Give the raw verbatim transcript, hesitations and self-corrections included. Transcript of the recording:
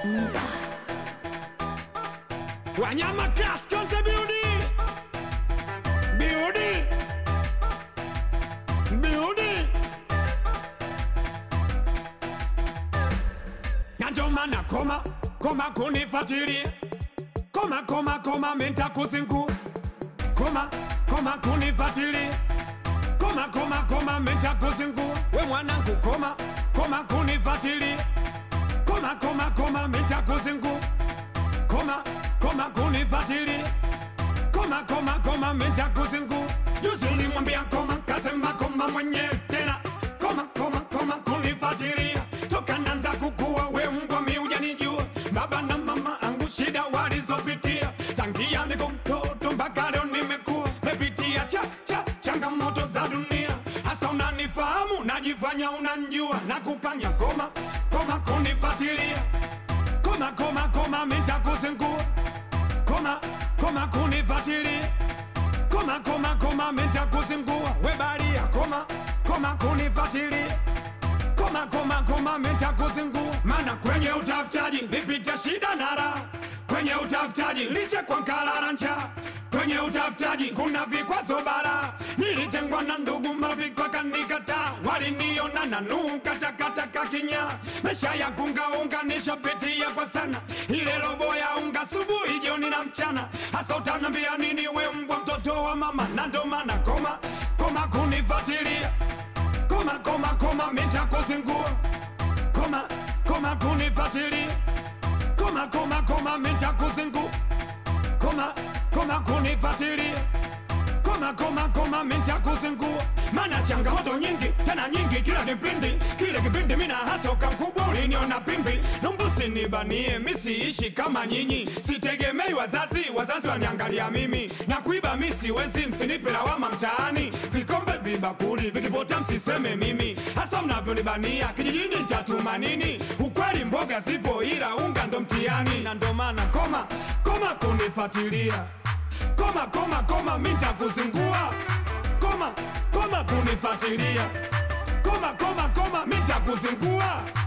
Wanyama Class Concept Beauty Beauty Beauty Nandomana koma Koma kunifuatilia Koma koma koma menta kuzingu Koma koma kunifuatilia Koma koma koma menta kuzingu We mwanangu koma Koma kunifuatilia Koma koma koma menta kuzingu Koma koma kunifuatilia Koma koma koma menta kuzingu Juzi ulimwambia koma kasema koma mwenye tena Koma koma koma kunifuatilia Toka nanza kukua we mbwa mi hujanijua Baba na mama angu shida walizopitia Tangia niko mtoto mpaka leo nimekuwa Mepitia cha cha changamoto za dunia Hasa unanifahamu najifanya unanjua Na kupanya koma koma kunifuatilia Koma koma koma menta kuzingua Koma koma kunifuatilia Koma koma koma menta kuzingua We baria koma koma kunifuatilia Koma koma koma menta kuzingua Mana kwenye utafutaji nipita shida na raha Kwenye utafutaji liche kwa nkarara njaa Kwenye utafutaji kuna vikwazo bara Nilitengwa na ndugu mavikwa kanikataa Waliniona na nuka takata kakinya Mesha ya kunga unga nishapitia kwa sana Ile robo ya unga subuhi jioni na mchana Hasa utanambia nini we mbwa mtoto wa mama Nandomana koma koma kunifuatilia Koma koma koma menta kuzingua Koma koma kunifuatilia Koma koma koma menta kuzingua Koma koma kunifuatilia Koma koma koma menta kuzingua Mana changamoto nyingi tena nyingi kila kipindi Kile kipindi mina hasa ukamkubwa uliniona pimbi Numbusi nibanie misiishi kama nyinyi Sitegemei wazazi wazazi waniangalia mimi Na kuiba misi wezi msinipe lawama mtaani Vikombe vibakuli vikipota msiseme mimi Hasa mnavyo nibania kijijini nitatuma nini Ukweli mboga zipo ila unga ndo mtiani Na ndo maana koma koma kunifuatilia Koma koma koma minta kuzingua Koma koma kunifuatilia Koma koma koma minta kuzingua